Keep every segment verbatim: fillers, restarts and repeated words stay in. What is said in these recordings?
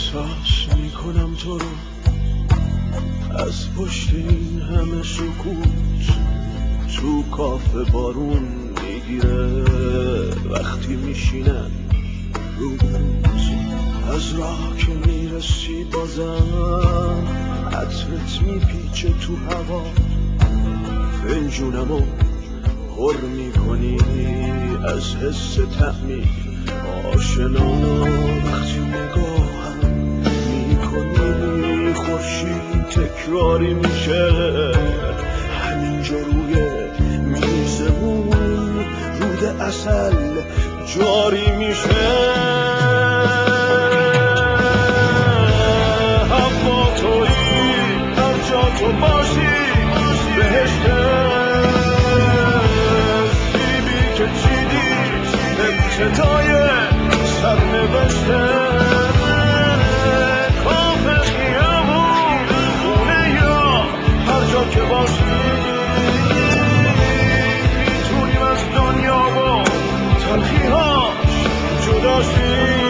احساس میکنم تو رو از پشت این همه سکوت. تو کافه بارون میگیره وقتی میشینم روبروت. از راه که میرسی بازم عطرت میپیچه تو هوا. فنجونمو پر میکنی از حس طعمی آشنا. وقتی نگاهم میکنی خورشید تکراری میشه همینجا روی میزمون. رود عسل جاری میشه. هوا تویی هر جا تو باشی بهشته. سیبی که چیدی ابتدای سرنوشته. کافه خیابون خونه یا هر جا که باشی میتونیم از دنیا با تلخی‌هاش جدا شیم.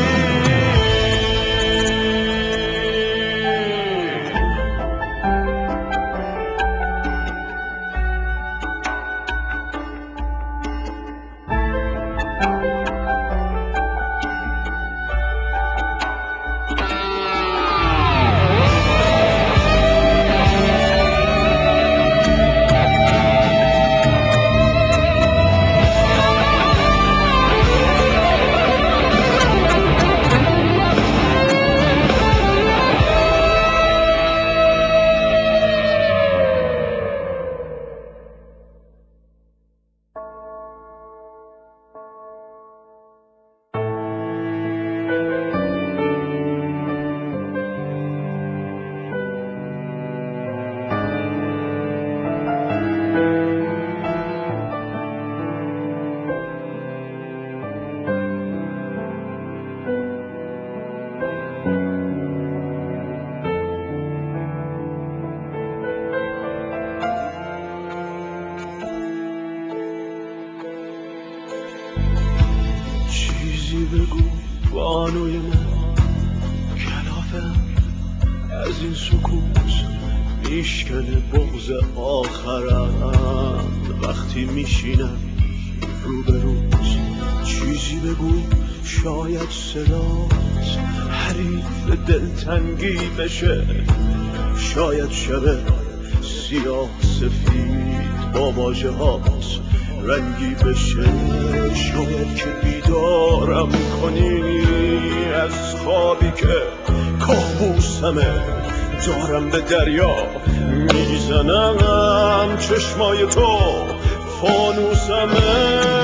چیزی بگو بانوی من، کلافم از این سکوت میشکنه بغض آخرم وقتی میشینم روبروت. چیزی بگو شاید صدات حریف دلتنگی بشه. شاید شب سیاه سفید با واژه هات رنگی بشه. شاید که بیدارم کنی از خوابی که کابوسمه. دارم به دریا میزنم چشمای تو فانوسمه.